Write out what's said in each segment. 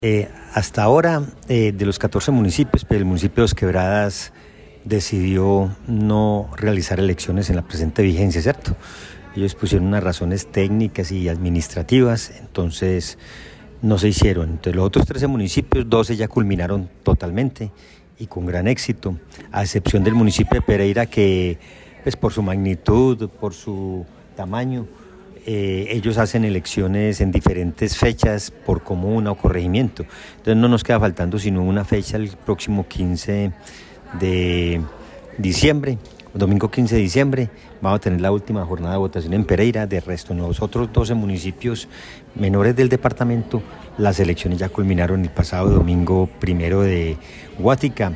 Hasta ahora, de los 14 municipios, pues el municipio de Dos Quebradas decidió no realizar elecciones en la presente vigencia, ¿cierto? Ellos pusieron unas razones técnicas y administrativas, entonces no se hicieron. Entonces los otros 13 municipios, 12 ya culminaron totalmente y con gran éxito, a excepción del municipio de Pereira que, pues por su magnitud, por su tamaño, ellos hacen elecciones en diferentes fechas por comuna o corregimiento. Entonces no nos queda faltando sino una fecha el próximo 15 de diciembre, domingo 15 de diciembre, vamos a tener la última jornada de votación en Pereira. De resto, en los otros 12 municipios menores del departamento, las elecciones ya culminaron el pasado domingo 1 de Guática.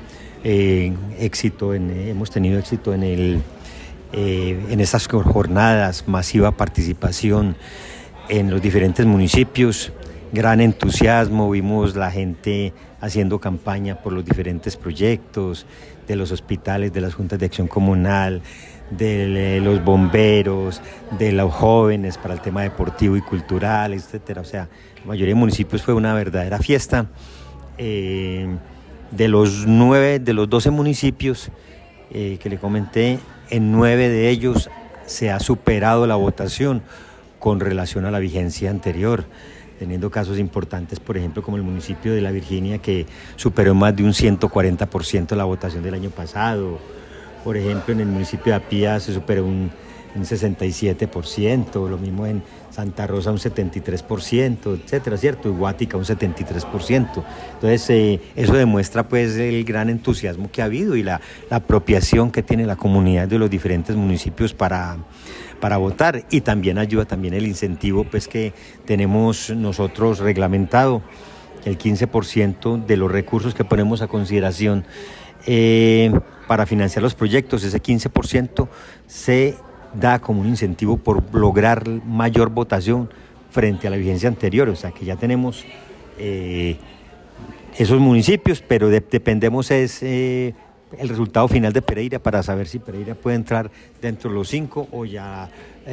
Hemos tenido éxito en estas jornadas, masiva participación en los diferentes municipios, gran entusiasmo, vimos la gente haciendo campaña por los diferentes proyectos, de los hospitales, de las juntas de acción comunal, de los bomberos, de los jóvenes para el tema deportivo y cultural, etcétera. O sea, la mayoría de municipios fue una verdadera fiesta. De los 12 municipios que le comenté, en 9 de ellos se ha superado la votación con relación a la vigencia anterior, teniendo casos importantes, por ejemplo, como el municipio de La Virginia, que superó más de un 140% la votación del año pasado. Por ejemplo, en el municipio de Apía se superó un 67%, lo mismo en Santa Rosa un 73%, etcétera, ¿cierto? Y Guática un 73%. Entonces, eso demuestra pues el gran entusiasmo que ha habido y la apropiación que tiene la comunidad de los diferentes municipios para votar, y también ayuda el incentivo pues que tenemos nosotros reglamentado, el 15% de los recursos que ponemos a consideración para financiar los proyectos. Ese 15% se da como un incentivo por lograr mayor votación frente a la vigencia anterior. O sea que ya tenemos esos municipios, pero dependemos el resultado final de Pereira para saber si Pereira puede entrar dentro de los 5 o ya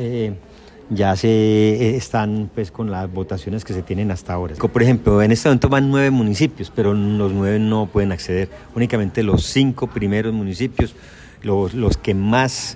se están pues con las votaciones que se tienen hasta ahora. Por ejemplo, en este momento van 9 municipios, pero los 9 no pueden acceder. Únicamente los 5 primeros municipios, los que más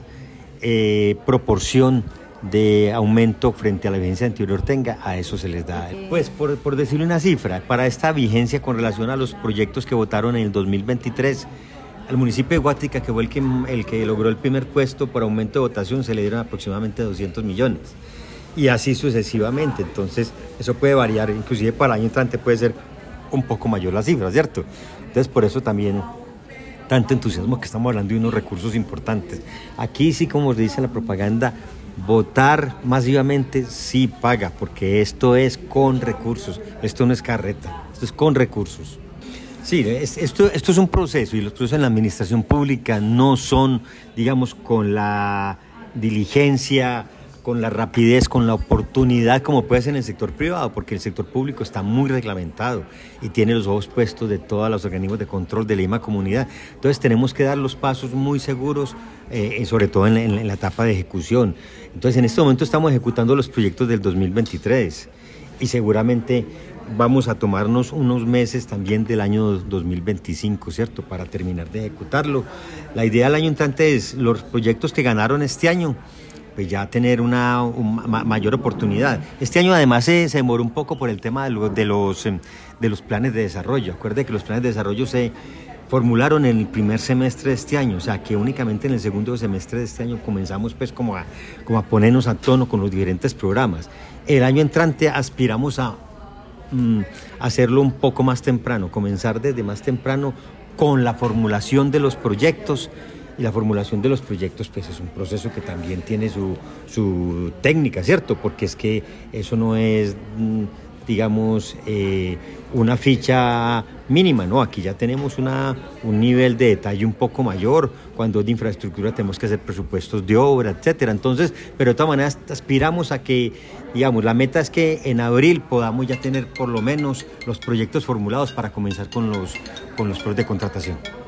proporción de aumento frente a la vigencia anterior tenga, a eso se les da. Pues por decirle una cifra, para esta vigencia con relación a los proyectos que votaron en el 2023, al municipio de Guática, que fue el que logró el primer puesto por aumento de votación, se le dieron aproximadamente 200 millones. Y así sucesivamente. Entonces, eso puede variar, inclusive para el año entrante puede ser un poco mayor la cifra, ¿cierto? Entonces, por eso también tanto entusiasmo, que estamos hablando de unos recursos importantes. Aquí sí, como dice la propaganda, votar masivamente sí paga, porque esto es con recursos, esto no es carreta, esto es con recursos. Sí, esto es un proceso, y los procesos en la administración pública no son, digamos, con la diligencia, con la rapidez, con la oportunidad como puede ser en el sector privado, porque el sector público está muy reglamentado y tiene los ojos puestos de todos los organismos de control de la misma comunidad. Entonces tenemos que dar los pasos muy seguros, sobre todo en la etapa de ejecución. Entonces en este momento estamos ejecutando los proyectos del 2023 y seguramente vamos a tomarnos unos meses también del año 2025, ¿cierto?, para terminar de ejecutarlo. La idea del año entrante es los proyectos que ganaron este año, pues ya tener una mayor oportunidad. Este año además se demoró un poco por el tema de los planes de desarrollo. Acuerde que los planes de desarrollo se formularon en el primer semestre de este año, o sea que únicamente en el segundo semestre de este año comenzamos pues como a ponernos a tono con los diferentes programas. El año entrante aspiramos a hacerlo un poco más temprano, comenzar desde más temprano con la formulación de los proyectos. Y la formulación de los proyectos pues es un proceso que también tiene su técnica, ¿cierto? Porque es que eso no es, digamos, una ficha mínima, ¿no? Aquí ya tenemos un nivel de detalle un poco mayor. Cuando es de infraestructura tenemos que hacer presupuestos de obra, etcétera. Entonces, pero de todas maneras aspiramos a que, digamos, la meta es que en abril podamos ya tener por lo menos los proyectos formulados para comenzar con los procesos de contratación.